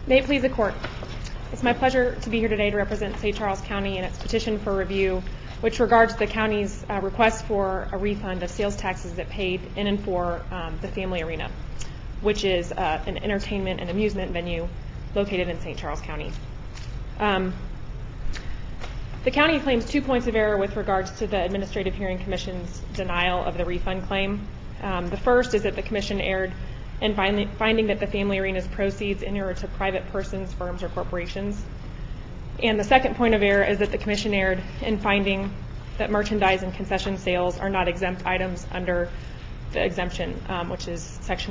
May it please the Court. It's my pleasure to be here today to represent St. Charles County in its petition for review, which regards the county's request for a refund of sales taxes it paid in and for the Family Arena, which is an entertainment and amusement venue located in St. Charles County. The county claims 2 points of error with regards to the Administrative Hearing Commission's denial of the refund claim. The first is that the Commission erred in finding that the Family Arena's proceeds inure to private persons, firms, or corporations. And the second point of error is that the Commission erred in finding that merchandise and concession sales are not exempt items under the exemption, which is Section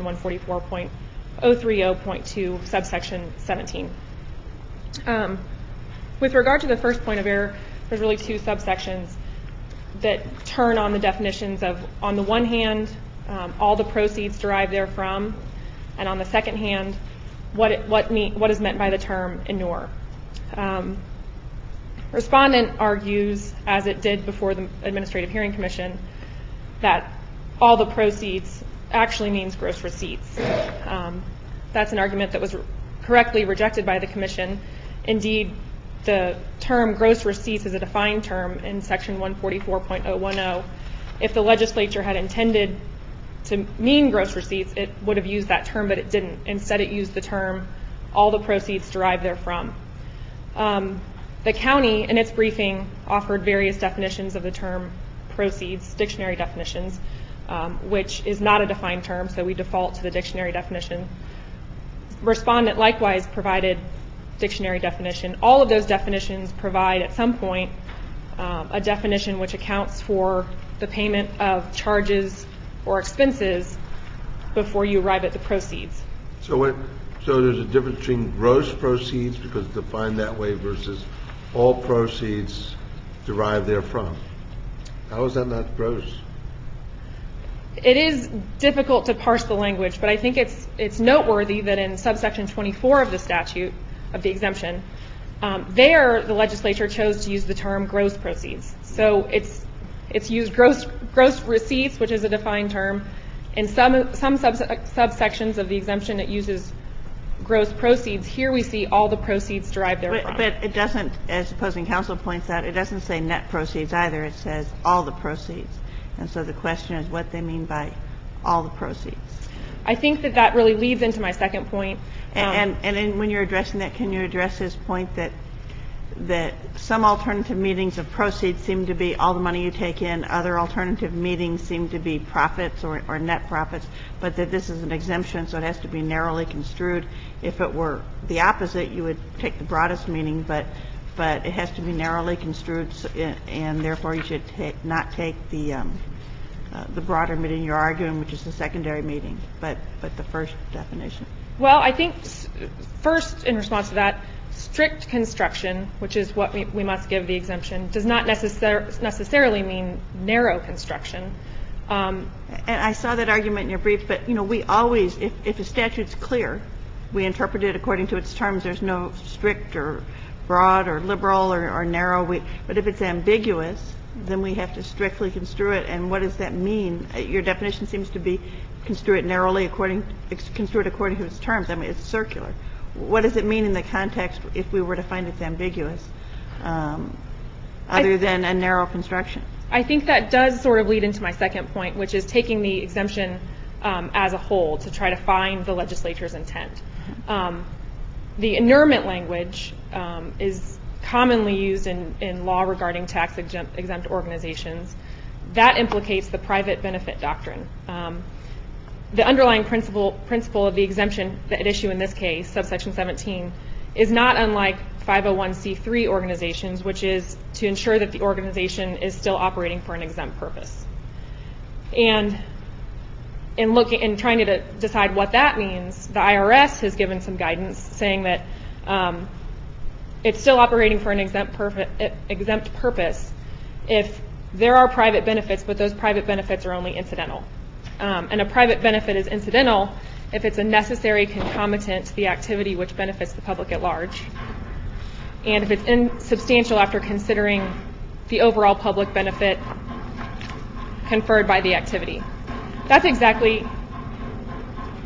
144.030.2, subsection 17. With regard to the first point of error, there's really two subsections that turn on the definitions of, on the one hand, all the proceeds derived therefrom, and on the second hand, what is meant by the term inure. Respondent argues, as it did before the Administrative Hearing Commission, that all the proceeds actually means gross receipts. That's an argument that was correctly rejected by the Commission. Indeed, the term gross receipts is a defined term in Section 144.010. If the legislature had intended to mean gross receipts, it would have used that term, but it didn't. Instead, it used the term all the proceeds derived therefrom. The county, in its briefing, offered various definitions of the term proceeds, dictionary definitions, which is not a defined term, so we default to the dictionary definition. Respondent likewise provided dictionary definition. All of those definitions provide, at some point, a definition which accounts for the payment of charges or expenses before you arrive at the proceeds. So there's a difference between gross proceeds, because it's defined that way, versus all proceeds derived therefrom. How is that not gross? It is difficult to parse the language, but I think it's noteworthy that in subsection 24 of the statute, of the exemption, there the legislature chose to use the term gross proceeds. So it's used gross receipts, which is a defined term. In some subsections of the exemption, it uses gross proceeds. Here we see all the proceeds derived therefrom. But it doesn't, as opposing counsel points out, it doesn't say net proceeds either. It says all the proceeds. And so the question is what they mean by all the proceeds. I think that really leads into my second point. And when you're addressing that, can you address his point that some alternative meanings of proceeds seem to be all the money you take in, other alternative meanings seem to be profits or net profits, but that this is an exemption, so it has to be narrowly construed. If it were the opposite, you would take the broadest meaning, but it has to be narrowly construed, and therefore you should not take the broader meaning you're arguing, which is the secondary meaning, but the first definition. Well, I think first, in response to that, strict construction, which is what we must give the exemption, does not necessarily mean narrow construction. And I saw that argument in your brief, but, we always, if a statute's clear, we interpret it according to its terms. There's no strict or broad or liberal or narrow. But if it's ambiguous, then we have to strictly construe it. And what does that mean? Your definition seems to be construe it according to its terms. I mean, it's circular. What does it mean in the context if we were to find it's ambiguous, other than a narrow construction? I think that does sort of lead into my second point, which is taking the exemption as a whole to try to find the legislature's intent. The inurement language is commonly used in law regarding tax-exempt organizations. That implicates the private benefit doctrine. The underlying principle of the exemption at issue in this case, subsection 17, is not unlike 501c3 organizations, which is to ensure that the organization is still operating for an exempt purpose. And in trying to decide what that means, the IRS has given some guidance saying that it's still operating for an exempt purpose if there are private benefits, but those private benefits are only incidental. And a private benefit is incidental if it's a necessary concomitant to the activity which benefits the public at large, and if it's insubstantial after considering the overall public benefit conferred by the activity. That's exactly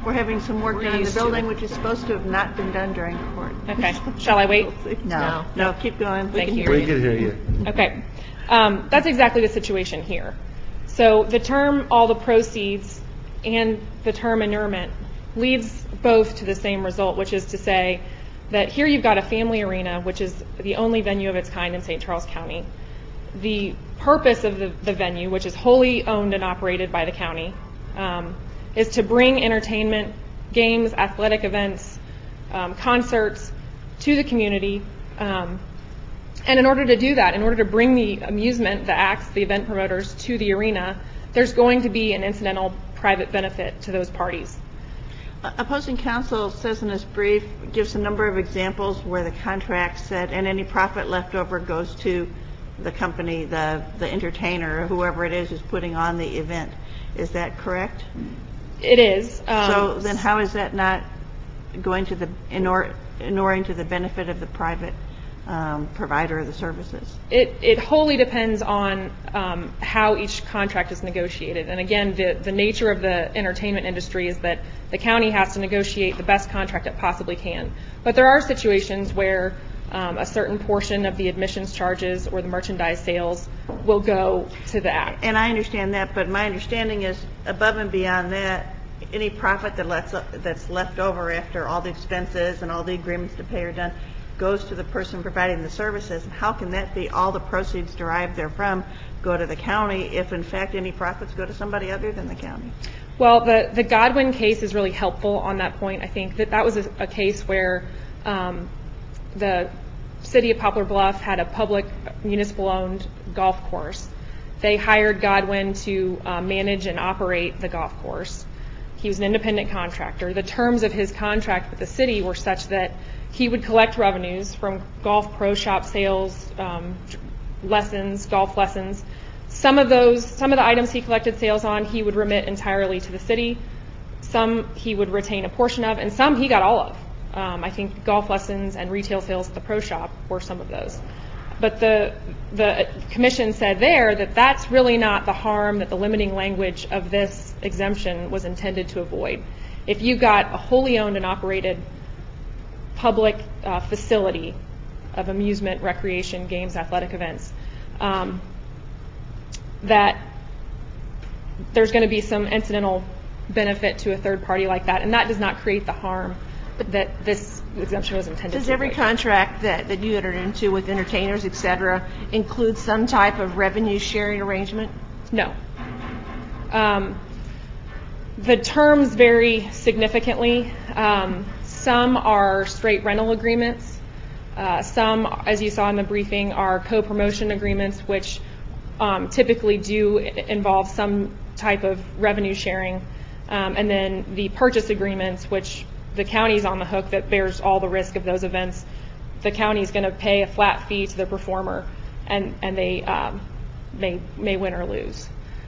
We're having some work We're done in the used to building, it. which is supposed to have not been done during court. Okay. Shall I wait? No. No, keep going. Thank you. We can hear you. Okay. That's exactly the situation here. So the term all the proceeds and the term inurement leads both to the same result, which is to say that here you've got a family arena, which is the only venue of its kind in St. Charles County. The purpose of the venue, which is wholly owned and operated by the county, is to bring entertainment, games, athletic events, concerts to the community. And in order to do that, in order to bring the amusement, the acts, the event promoters to the arena, there's going to be an incidental private benefit to those parties. Opposing counsel says in his brief, gives a number of examples where the contract said, and any profit left over goes to the company, the entertainer, or whoever it is who's putting on the event. Is that correct? It is. So then how is that not going to inuring to the benefit of the private provider of the services? It wholly depends on how each contract is negotiated. And again, the nature of the entertainment industry is that the county has to negotiate the best contract it possibly can. But there are situations where a certain portion of the admissions charges or the merchandise sales will go to the act. And I understand that, but my understanding is above and beyond that, any profit that's left over after all the expenses and all the agreements to pay are done goes to the person providing the services. And how can that be all the proceeds derived therefrom go to the county if, in fact, any profits go to somebody other than the county? Well, the Godwin case is really helpful on that point. I think that was a case where the city of Poplar Bluff had a public municipal-owned golf course. They hired Godwin to manage and operate the golf course. He was an independent contractor. The terms of his contract with the city were such that he would collect revenues from golf pro shop sales, lessons, golf lessons. Some of the items he collected sales on, he would remit entirely to the city. Some he would retain a portion of, and some he got all of. I think golf lessons and retail sales at the pro shop were some of those. But the commission said there that that's really not the harm that the limiting language of this exemption was intended to avoid. If you got a wholly owned and operated public facility of amusement, recreation, games, athletic events, that there's going to be some incidental benefit to a third party like that, and that does not create the harm that this exemption was intended to avoid. Does every contract that you entered into with entertainers, et cetera, include some type of revenue sharing arrangement? No. The terms vary significantly. Some are straight rental agreements. Some, as you saw in the briefing, are co-promotion agreements, which typically do involve some type of revenue sharing. And then the purchase agreements, which the county's on the hook that bears all the risk of those events. The county's going to pay a flat fee to the performer, and they may win or lose.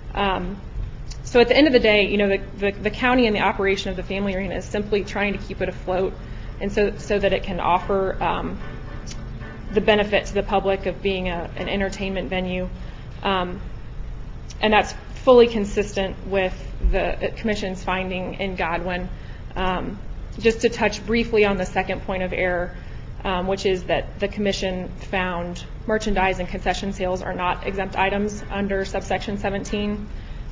So at the end of the day, the county and the operation of the family arena is simply trying to keep it afloat, and so that it can offer the benefit to the public of being an entertainment venue, and that's fully consistent with the commission's finding in Godwin. Just to touch briefly on the second point of error, which is that the commission found merchandise and concession sales are not exempt items under subsection 17.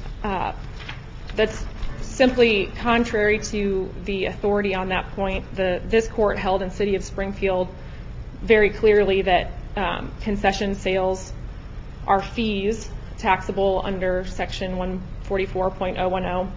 That's simply contrary to the authority on that point. This court held in City of Springfield very clearly that concession sales are fees taxable under section 144.020,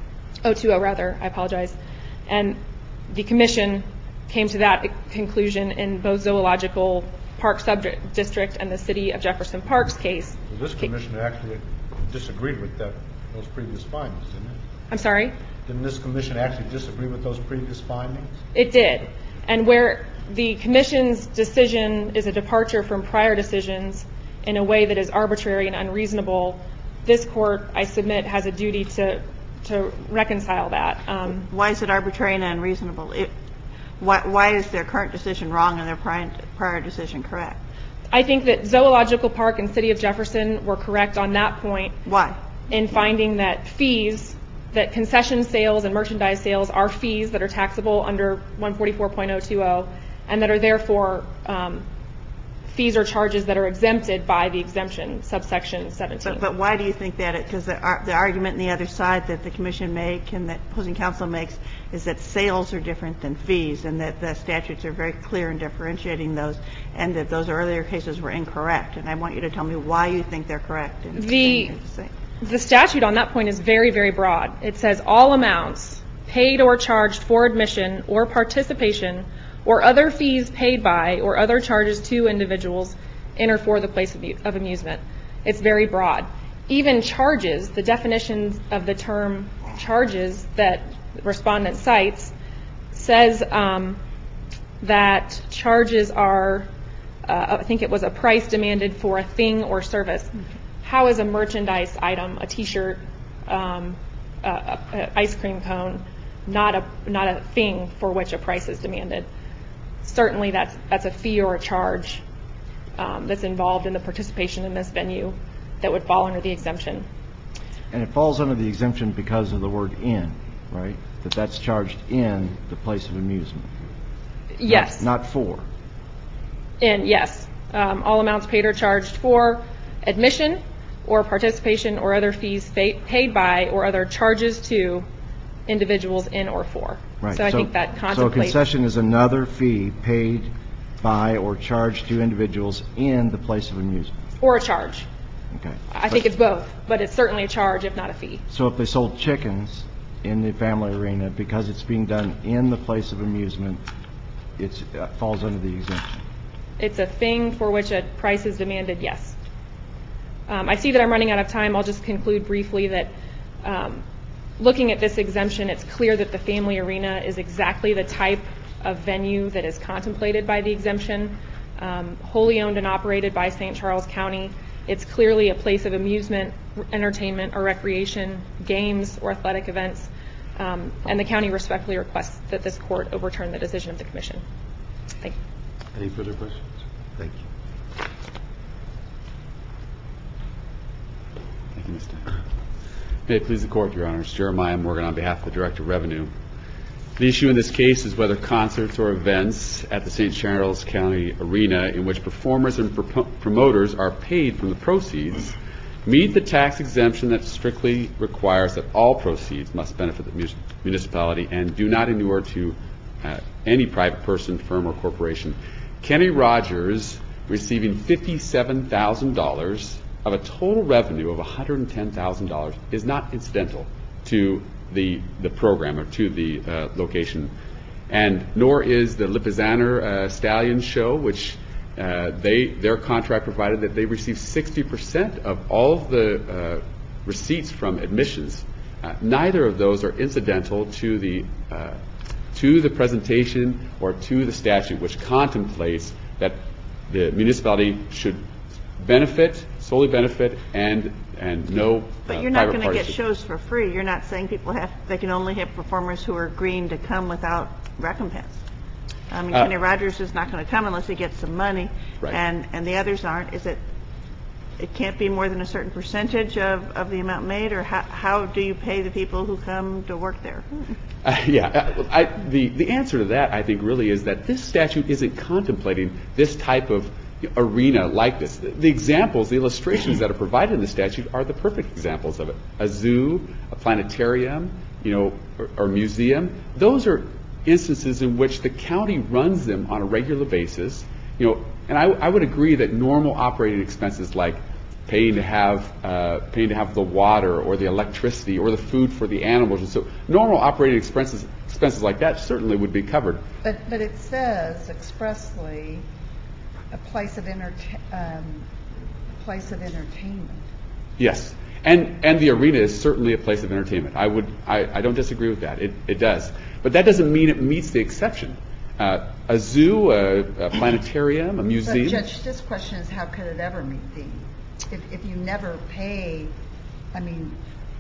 I apologize. And the commission came to that conclusion in both Zoological Park Sub-District and the City of Jefferson Park's case. Well, this commission actually disagreed with those previous findings, didn't it? I'm sorry? Didn't this commission actually disagree with those previous findings? It did. And where the commission's decision is a departure from prior decisions in a way that is arbitrary and unreasonable, this court, I submit, has a duty to reconcile that. Why is it arbitrary and unreasonable? Why is their current decision wrong and their prior decision correct? I think that Zoological Park and City of Jefferson were correct on that point. Why? In finding that fees that concession sales and merchandise sales are fees that are taxable under 144.020 and that are therefore fees or charges that are exempted by the exemption, subsection 17. But why do you think that? Because the argument on the other side that the Commission make and that opposing counsel makes is that sales are different than fees and that the statutes are very clear in differentiating those and that those earlier cases were incorrect. And I want you to tell me why you think they're correct. The statute on that point is very, very broad. It says all amounts paid or charged for admission or participation or other fees paid by or other charges to individuals in or for the place of amusement. It's very broad. Even charges, the definitions of the term charges that respondent cites says that charges are, I think it was a price demanded for a thing or service. How is a merchandise item, a T-shirt, an ice cream cone, not a thing for which a price is demanded? Certainly that's a fee or a charge that's involved in the participation in this venue that would fall under the exemption. And it falls under the exemption because of the word in, right? That's charged in the place of amusement. Yes. Not for. In, yes. All amounts paid or charged for admission or participation or other fees paid by or other charges to individuals in or for. Right. So I think that contemplates. So a concession is another fee paid by or charged to individuals in the place of amusement. Or a charge. Okay. I think it's both, but it's certainly a charge if not a fee. So if they sold chickens in the family arena because it's being done in the place of amusement, it falls under the exemption. It's a thing for which a price is demanded, yes. I see that I'm running out of time. I'll just conclude briefly that looking at this exemption, it's clear that the family arena is exactly the type of venue that is contemplated by the exemption, wholly owned and operated by St. Charles County. It's clearly a place of amusement, entertainment, or recreation, games, or athletic events, and the county respectfully requests that this court overturn the decision of the Commission. Thank you. Any further questions? Thank you. Thank you, Mr. May it please the Court, Your Honors. Jeremiah Morgan on behalf of the Director of Revenue. The issue in this case is whether concerts or events at the St. Charles County Arena in which performers and promoters are paid from the proceeds meet the tax exemption that strictly requires that all proceeds must benefit the municipality and do not inure to any private person, firm, or corporation. Kenny Rogers receiving $57,000 of a total revenue of $110,000 is not incidental to the program or to the location, and nor is the Lipizzaner Stallion Show, which their contract provided that they receive 60% of all of the receipts from admissions. Neither of those are incidental to the presentation or to the statute, which contemplates that the municipality should solely benefit, and no But you're not going to get should. shows for free. You're not saying they can only have performers who are agreeing to come without recompense. I mean, Kenny Rogers is not going to come unless he gets some money, right. and the others aren't. Is it can't be more than a certain percentage of the amount made, or how do you pay the people who come to work there? The answer to that, I think, really is that this statute isn't contemplating this type of arena like this. The examples, the illustrations that are provided in the statute are the perfect examples of it. A zoo, a planetarium, or museum. Those are instances in which the county runs them on a regular basis. And I would agree that normal operating expenses like paying to have the water or the electricity or the food for the animals, and so normal operating expenses like that certainly would be covered. But it says expressly a place of entertainment. Yes, and the arena is certainly a place of entertainment. I don't disagree with that. It does, but that doesn't mean it meets the exception. A zoo, a planetarium, a museum. But Judge, this question is how could it ever meet if you never pay? I mean,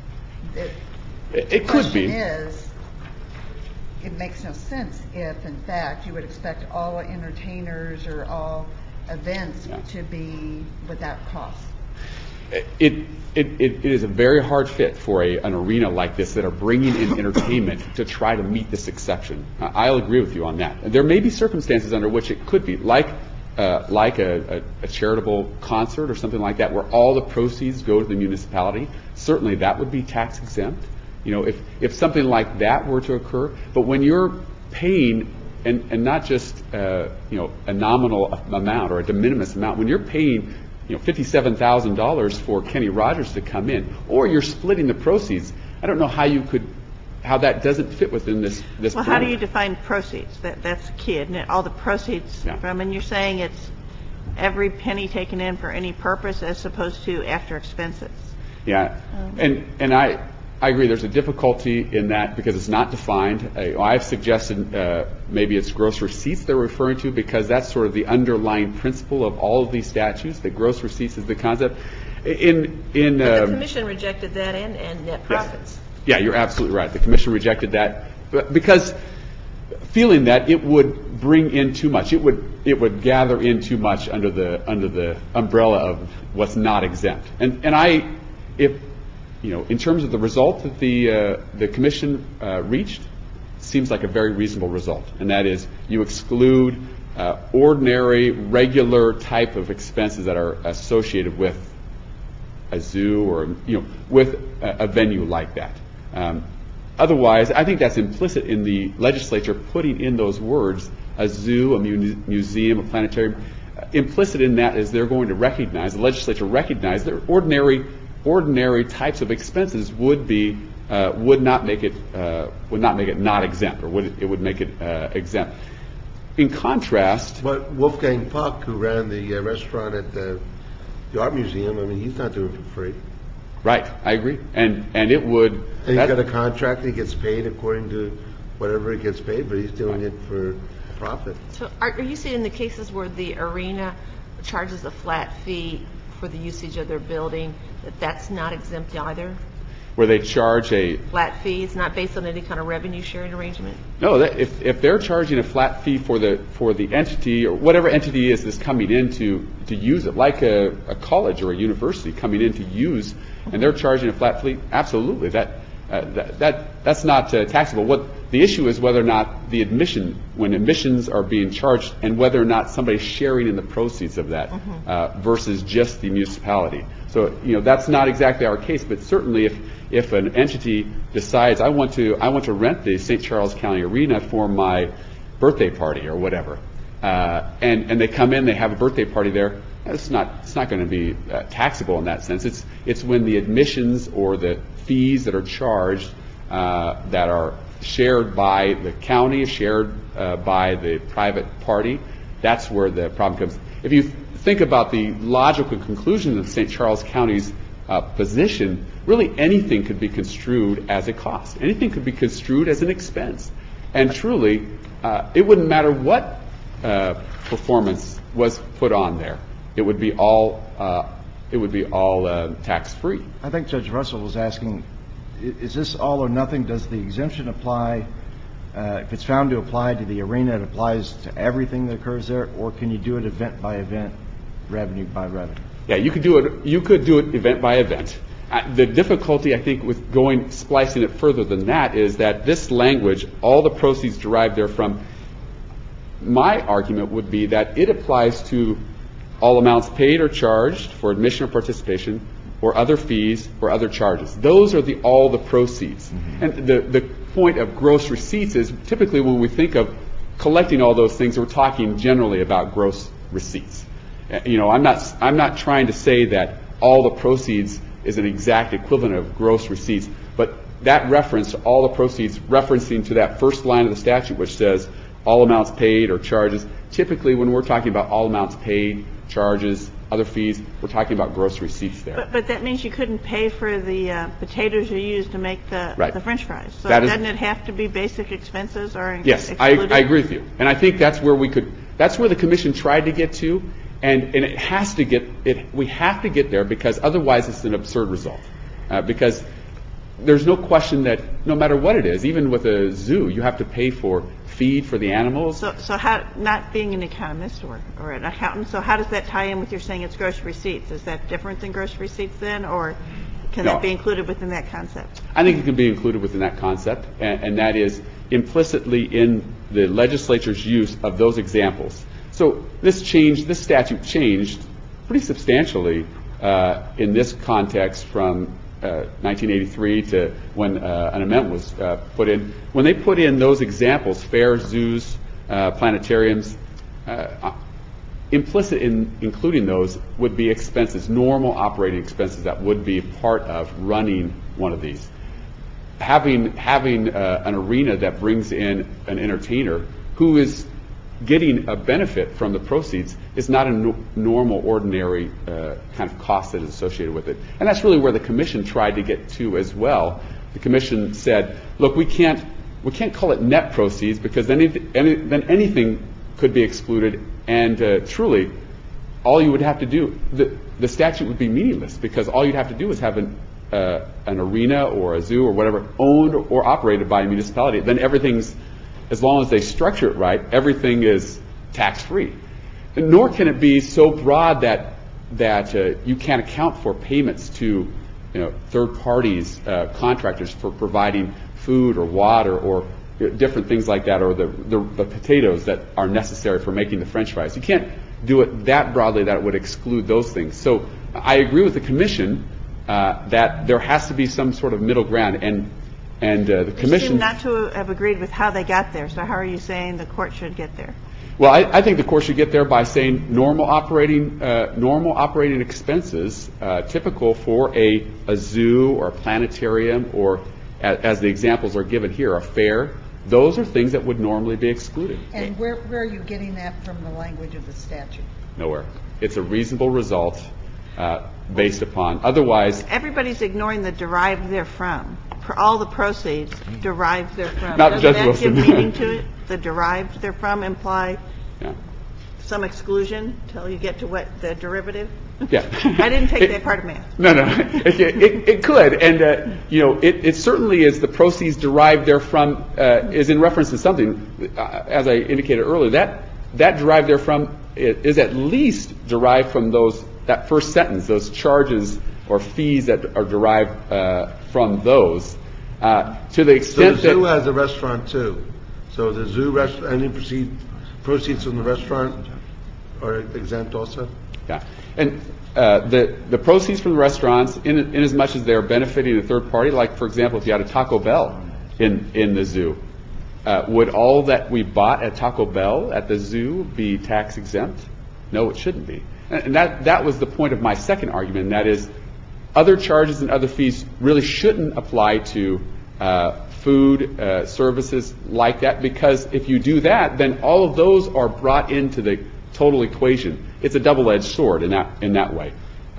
it could be. The question is, it makes no sense if, in fact, you would expect all entertainers or all events to be without cost. it is a very hard fit for an arena like this that are bringing in entertainment to try to meet this exception. I'll agree with you on that. There may be circumstances under which it could be, like a charitable concert or something like that, where all the proceeds go to the municipality. Certainly that would be tax exempt. If something like that were to occur, but when you're paying, and not just a nominal amount or a de minimis amount, when you're paying $57,000 for Kenny Rogers to come in, or you're splitting the proceeds, I don't know how that doesn't fit within this. Well, how do you define proceeds? That's the key, isn't it? All the proceeds from, and you're saying it's every penny taken in for any purpose as opposed to after expenses. Yeah, and I agree. There's a difficulty in that because it's not defined. I've suggested maybe it's gross receipts they're referring to, because that's sort of the underlying principle of all of these statutes, that gross receipts is the concept. But the Commission rejected that and net profits. Yeah, you're absolutely right. The Commission rejected that because feeling that it would bring in too much. It would gather in too much under the umbrella of what's not exempt. In terms of the result that the Commission reached, seems like a very reasonable result, and that is you exclude ordinary, regular type of expenses that are associated with a zoo or with a venue like that. Otherwise, I think that's implicit in the legislature putting in those words, a zoo, a museum, a planetarium. Implicit in that is they're going to recognize, the legislature recognize that ordinary types of expenses would not make it not exempt, or it would make it exempt. In contrast, but Wolfgang Puck, who ran the restaurant at the Art Museum, I mean, he's not doing it for free. Right, I agree, and it would. And he's got a contract; he gets paid according to whatever he gets paid, but he's doing it for profit. So, are you saying in the cases where the arena charges a flat fee for the usage of their building, that's not exempt either? Where they charge a flat fee, it's not based on any kind of revenue sharing arrangement? No, if they're charging a flat fee for the entity or whatever entity is coming in to use it, like a college or a university coming in to use, and they're charging a flat fee, absolutely, that's not taxable. What the issue is whether or not when admissions are being charged, and whether or not somebody's sharing in the proceeds of that versus just the municipality. So that's not exactly our case, but certainly if an entity decides I want to rent the St. Charles County Arena for my birthday party or whatever, and they come in, they have a birthday party there, it's not going to be taxable in that sense. It's when the admissions or the fees that are charged that are shared by the county, shared by the private party, that's where the problem comes. If you think about the logical conclusion of St. Charles County's position, really anything could be construed as a cost. Anything could be construed as an expense. And truly, it wouldn't matter what performance was put on there. It would be all tax-free. I think Judge Russell was asking, is this all or nothing? Does the exemption apply? If it's found to apply to the arena, it applies to everything that occurs there, or can you do it event by event, revenue by revenue? Yeah, you could do it event by event. The difficulty, I think, with splicing it further than that is that this language, all the proceeds derived therefrom, my argument would be that it applies to all amounts paid or charged for admission or participation, or other fees or other charges. Those are all the proceeds. Mm-hmm. And the point of gross receipts is typically when we think of collecting all those things, we're talking generally about gross receipts. I'm not trying to say that all the proceeds is an exact equivalent of gross receipts, but that reference to all the proceeds, referencing to that first line of the statute which says all amounts paid or charges, typically when we're talking about all amounts paid, charges, other fees, we're talking about gross receipts there. But that means you couldn't pay for the potatoes you used to make the French fries. So doesn't it have to be basic expenses or yes, excluded? I agree with you. And I think that's where the Commission tried to get to, and it has to get we have to get there, because otherwise it's an absurd result. Because there's no question that no matter what it is, even with a zoo, you have to pay for feed for the animals. So how, not being an economist or an accountant, so how does that tie in with your saying it's gross receipts? Is that different than gross receipts then, or can No. that be included within that concept? I think it can be included within that concept, and that is implicitly in the legislature's use of those examples. So this statute changed pretty substantially in this context from 1983 to when an amendment was put in. When they put in those examples, fairs, zoos, planetariums, implicit in including those would be expenses, normal operating expenses that would be part of running one of these. Having an arena that brings in an entertainer who is getting a benefit from the proceeds is not a normal, ordinary kind of cost that is associated with it. And that's really where the commission tried to get to as well. The commission said, look, we can't call it net proceeds because then anything could be excluded, and truly, all you would have to do, the statute would be meaningless because all you'd have to do is have an arena or a zoo or whatever owned or operated by a municipality. Then everything's, as long as they structure it right, everything is tax-free. Nor can it be so broad that you can't account for payments to third parties, contractors for providing food or water or different things like that, or the potatoes that are necessary for making the French fries. You can't do it that broadly that it would exclude those things. So I agree with the commission that there has to be some sort of middle ground, and the commission. You seem not to have agreed with how they got there. So how are you saying the court should get there? Well, I think the court should get there by saying normal operating expenses typical for a zoo or a planetarium, or as the examples are given here, a fair. Those are things that would normally be excluded. And where are you getting that from the language of the statute? Nowhere. It's a reasonable result based upon. Otherwise, everybody's ignoring the derived therefrom. For all the proceeds derived therefrom. Not Doesn't Judge that Wilson. give meaning to it? The derived therefrom imply yeah. some exclusion till you get to what the derivative? Yeah. I didn't take that part of math. No. It could, and it certainly is. The proceeds derived therefrom is in reference to something. As I indicated earlier, that derived therefrom is at least derived from that first sentence, those charges or fees that are derived from those. To the extent so the zoo has a restaurant too. So the zoo any proceeds from the restaurant are exempt also. Yeah, and the proceeds from the restaurants, in as much as they're benefiting a third party, like for example, if you had a Taco Bell in the zoo, would all that we bought at Taco Bell at the zoo be tax exempt? No, it shouldn't be. And that was the point of my second argument, and that is other charges and other fees really shouldn't apply to food, services like that, because if you do that, then all of those are brought into the total equation. It's a double-edged sword in that way.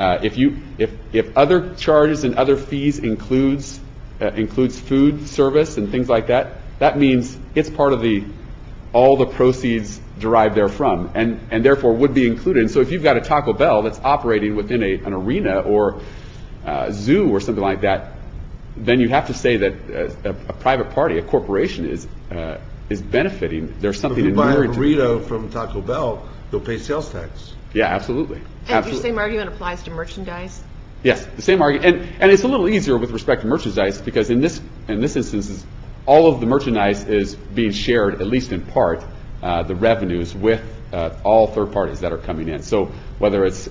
If other charges and other fees includes food service and things like that, that means it's part of all the proceeds derived therefrom, and therefore would be included. And so if you've got a Taco Bell that's operating within an arena or zoo or something like that, then you have to say that a private party, a corporation, is benefiting. There's something if you buy a inuring to burrito from Taco Bell, you'll pay sales tax. Yeah, absolutely. And your same argument applies to merchandise? Yes, the same argument, and it's a little easier with respect to merchandise because in this instance, all of the merchandise is being shared, at least in part, the revenues with all third parties that are coming in. So whether it's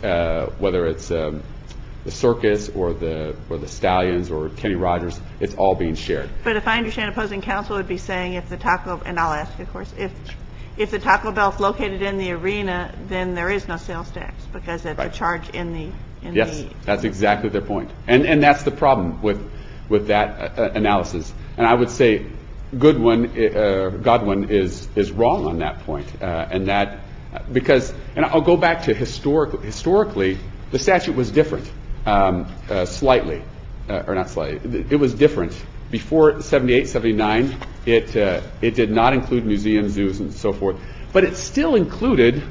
the circus or the Stallions or Kenny Rogers, it's all being shared. But if I understand, opposing counsel would be saying if the Taco, and I'll ask, of course, if the Taco Bell is located in the arena, then there is no sales tax because it's a charge in the. Yes, that's exactly their point, and that's the problem with that analysis. And I would say Godwin is wrong on that point, and that because, and I'll go back to historically, the statute was different, slightly, or not slightly. It was different before 78, 79. It did not include museums, zoos, and so forth, but it still included.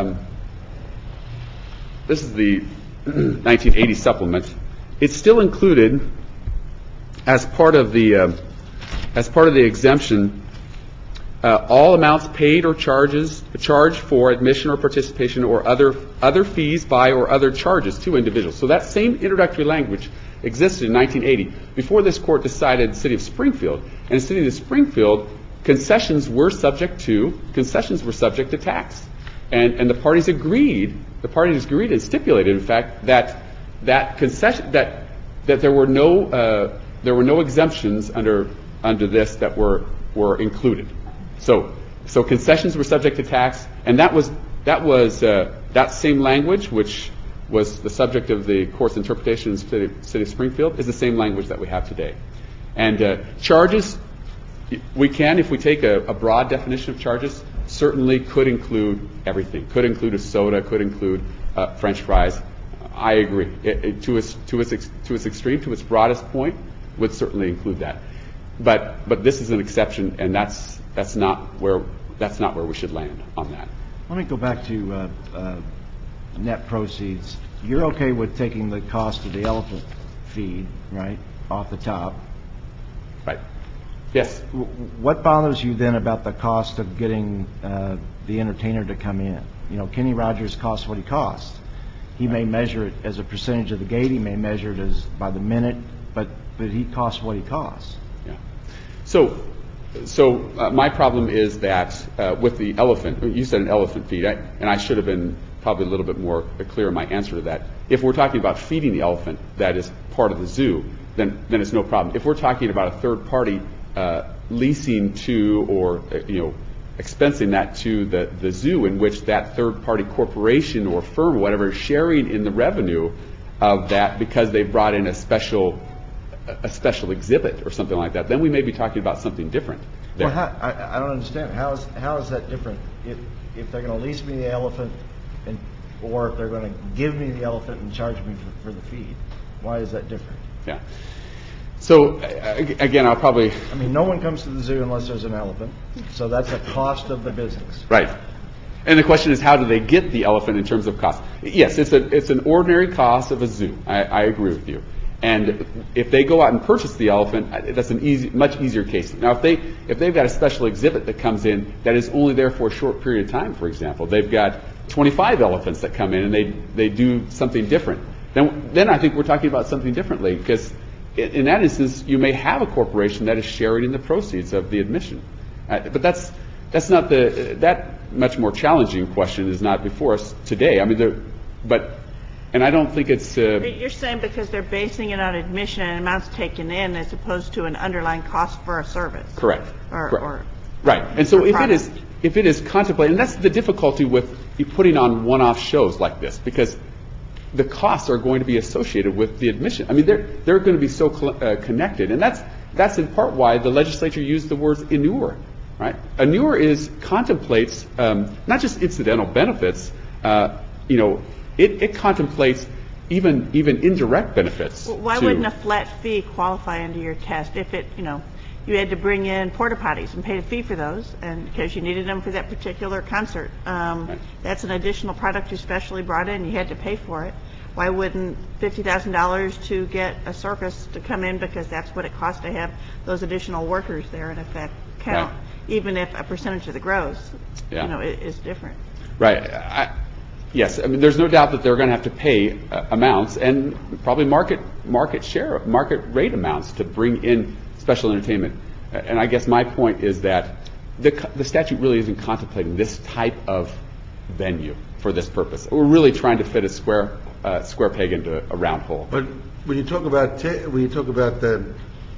This is the 1980 supplement. It still included as part of the exemption all amounts paid or charged for admission or participation or other fees by or other charges to individuals. So that same introductory language existed in 1980 before this court decided the City of Springfield. And in the City of Springfield, concessions were subject to tax. And the parties agreed and stipulated, in fact, that concession that there were no exemptions under this that were included. So concessions were subject to tax, and that same language, which was the subject of the court's interpretation in the City of Springfield, is the same language that we have today. And charges, we can, if we take a broad definition of charges, certainly could include everything. Could include a soda, could include French fries. I agree. To its extreme, to its broadest point, would certainly include that. But this is an exception, and that's not where we should land on that. Let me go back to net proceeds. You're okay with taking the cost of the elephant feed, right, off the top? Right. Yes. What bothers you then about the cost of getting the entertainer to come in? You know, Kenny Rogers costs what he costs. He may measure it as a percentage of the gate. He may measure it as by the minute, but he costs what he costs. Yeah. So my problem is that with the elephant, you said an elephant feed, and I should have been probably a little bit more clear in my answer to that. If we're talking about feeding the elephant that is part of the zoo, then it's no problem. If we're talking about a third party leasing to or expensing that to the zoo, in which that third party corporation or firm or whatever is sharing in the revenue of that because they brought in a special exhibit or something like that, then we may be talking about something different there. Well, I don't understand. How is that different? If they're going to lease me the elephant, or if they're going to give me the elephant and charge me for the feed, why is that different? Yeah. So again, I'll probably. I mean, no one comes to the zoo unless there's an elephant, so that's a cost of the business. Right. And the question is, how do they get the elephant in terms of cost? Yes, it's an ordinary cost of a zoo. I agree with you. And if they go out and purchase the elephant, that's much easier case. Now, if they've got a special exhibit that comes in that is only there for a short period of time, for example, they've got 25 elephants that come in and they do something different, then I think we're talking about something differently, because in that instance, you may have a corporation that is sharing in the proceeds of the admission. But that's not that much more challenging question is not before us today. I mean, and I don't think it's. You're saying because they're basing it on admission and amounts taken in as opposed to an underlying cost for a service. Correct. Or right. And so if it is contemplated, and that's the difficulty with putting on one-off shows like this, because the costs are going to be associated with the admission. I mean, they're going to be so connected, and that's in part why the legislature used the words inure. Right. Inure contemplates not just incidental benefits. It contemplates even indirect benefits. Well, why wouldn't a flat fee qualify under your test if you had to bring in porta potties and pay a fee for those, and because you needed them for that particular concert? Right. That's an additional product you specially brought in. You had to pay for it. Why wouldn't $50,000 to get a circus to come in, because that's what it costs to have those additional workers there, in effect, count, right, even if a percentage of the gross is different? Right. Yes, I mean, there's no doubt that they're going to have to pay amounts, and probably market rate amounts to bring in special entertainment. And I guess my point is that the statute really isn't contemplating this type of venue for this purpose. We're really trying to fit a square peg into a round hole. But when you talk about the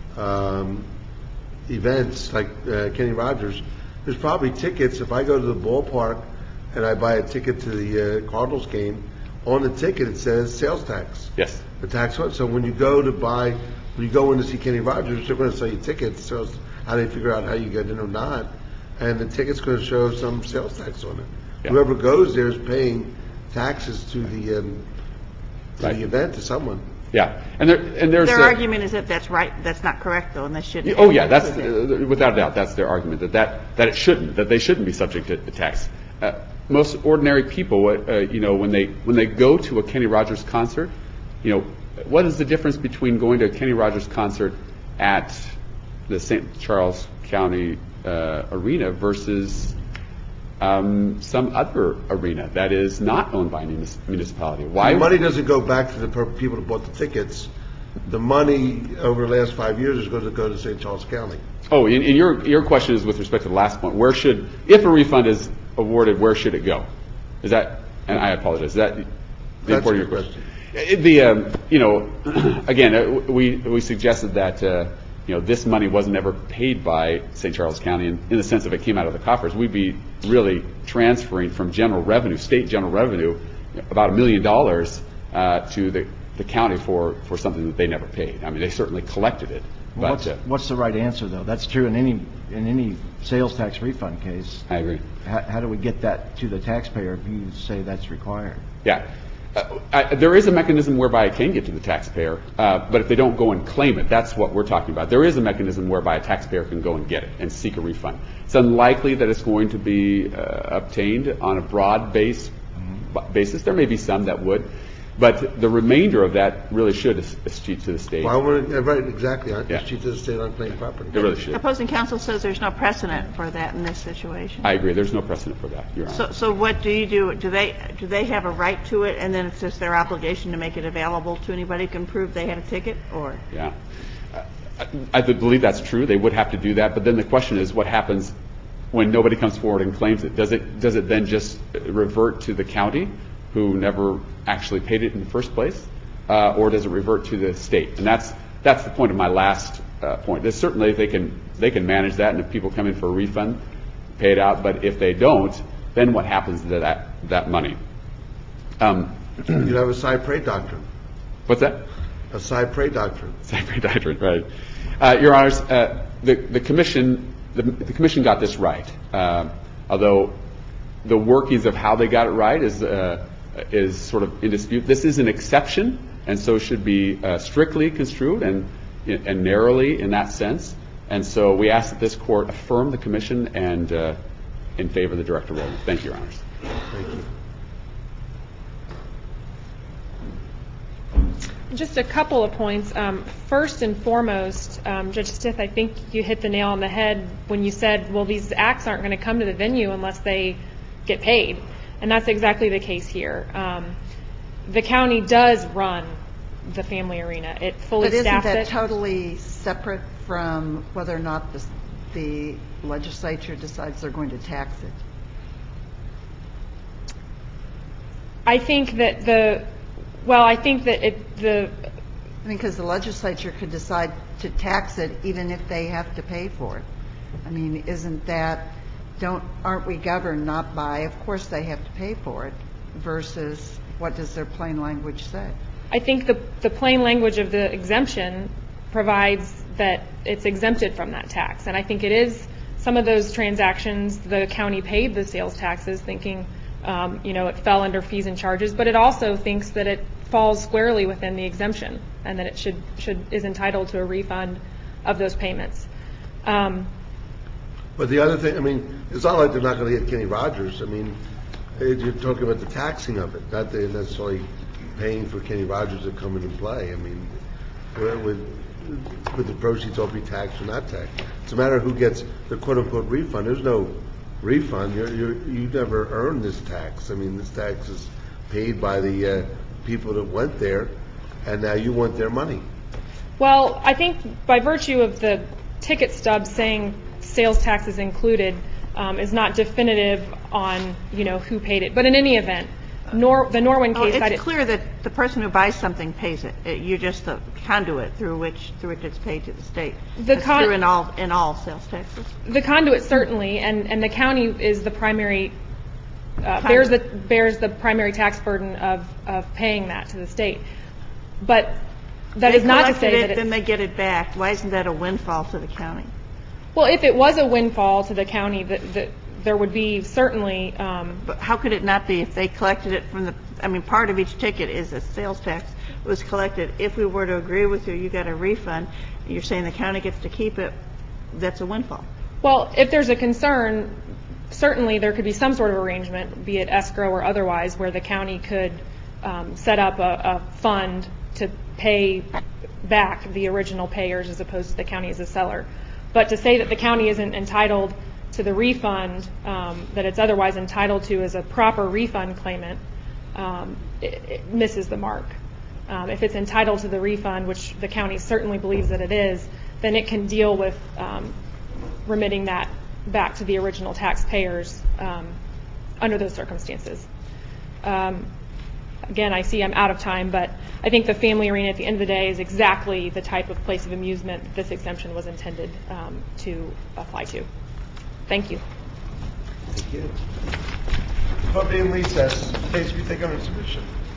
events like Kenny Rogers, there's probably tickets. If I go to the ballpark and I buy a ticket to the Cardinals game, on the ticket it says sales tax. Yes. The tax. So when you go in to see Kenny Rogers, they're going to sell you tickets. So how do you figure out how you get in or not? And the ticket's going to show some sales tax on it. Yeah. Whoever goes there is paying taxes to the event, to someone. Yeah, and there's their argument is that that's right. That's not correct, though, and they shouldn't. Oh yeah, that's without a doubt. That's their argument that it shouldn't, that they shouldn't be subject to tax. Most ordinary people, when they go to a Kenny Rogers concert, what is the difference between going to a Kenny Rogers concert at the St. Charles County arena versus some other arena that is not owned by a municipality. Why? The money doesn't go back to the people that bought the tickets. The money over the last 5 years is going to go to St. Charles County. Oh, and your question is with respect to the last point. If a refund is awarded, where should it go? Is that? And I apologize. Is that the important of your question? Again, we suggested that this money wasn't ever paid by St. Charles County in the sense of it came out of the coffers. We'd be really transferring from general revenue, state general revenue, about $1 million to the county for something that they never paid. I mean, they certainly collected it. Well, what's the right answer, though? That's true in any sales tax refund case. I agree. How do we get that to the taxpayer if you say that's required? Yeah. There is a mechanism whereby it can get to the taxpayer, but if they don't go and claim it, that's what we're talking about. There is a mechanism whereby a taxpayer can go and get it and seek a refund. It's unlikely that it's going to be obtained on a broad basis. There may be some that would, but the remainder of that really should escheat to the state. Well, right, exactly. Escheat to the state on claimed property. It really should. Opposing counsel says there's no precedent for that in this situation. I agree. There's no precedent for that, Your Honor. So what do you do? Do they have a right to it, and then it's just their obligation to make it available to anybody who can prove they had a ticket, or? Yeah. I believe that's true. They would have to do that. But then the question is, what happens when nobody comes forward and claims it? Does it then just revert to the county, who never actually paid it in the first place, or does it revert to the state? And that's the point of my last point. Certainly they can manage that, and if people come in for a refund, pay it out. But if they don't, then what happens to that money? You have a Cypre doctrine. What's that? A Cypre doctrine. Cypre doctrine, right? Your Honors, the commission got this right, although the workings of how they got it right is sort of in dispute. This is an exception, and so should be strictly construed and narrowly in that sense. And so we ask that this court affirm the commission and in favor of the Director Rowland. Thank you, Your Honors. Thank you. Just a couple of points. First and foremost, Judge Stith, I think you hit the nail on the head when you said, well, these acts aren't going to come to the venue unless they get paid. And that's exactly the case here. The county does run the family arena. It fully staffs it. But isn't that totally separate from whether or not the legislature decides they're going to tax it? I think that because the legislature could decide to tax it even if they have to pay for it. I mean, aren't we governed not by, of course they have to pay for it, versus what does their plain language say? I think the plain language of the exemption provides that it's exempted from that tax. And I think it is some of those transactions the county paid the sales taxes thinking, it fell under fees and charges, but it also thinks that it falls squarely within the exemption and that it is entitled to a refund of those payments. But the other thing, I mean, it's not like they're not going to get Kenny Rogers. I mean, you're talking about the taxing of it, not necessarily paying for Kenny Rogers to come in and play. I mean, would the proceeds all be taxed or not taxed? It's a matter of who gets the quote-unquote refund. There's no refund. You never earned this tax. I mean, this tax is paid by the people that went there, and now you want their money. Well, I think by virtue of the ticket stub saying sales tax is included is not definitive on, who paid it. But in any event, the Norwin case... It's clear that the person who buys something pays it. You're just the conduit through which it's paid to the state. It's true in all sales taxes. The conduit, certainly, and the county is the primary... bears the primary tax burden of paying that to the state. But that is not to say that then they get it back. Why isn't that a windfall to the county? Well, if it was a windfall to the county, there would be certainly... But how could it not be if they collected it from part of each ticket is a sales tax. It was collected. If we were to agree with you, you got a refund, and you're saying the county gets to keep it, that's a windfall. Well, if there's a concern, certainly there could be some sort of arrangement, be it escrow or otherwise, where the county could set up a fund to pay back the original payers as opposed to the county as a seller. But to say that the county isn't entitled to the refund that it's otherwise entitled to as a proper refund claimant, it misses the mark. If it's entitled to the refund, which the county certainly believes that it is, then it can deal with remitting that back to the original taxpayers under those circumstances. Again, I see I'm out of time, but I think the family arena at the end of the day is exactly the type of place of amusement that this exemption was intended to apply to. Thank you. Thank you. But being recess, case we take under submission.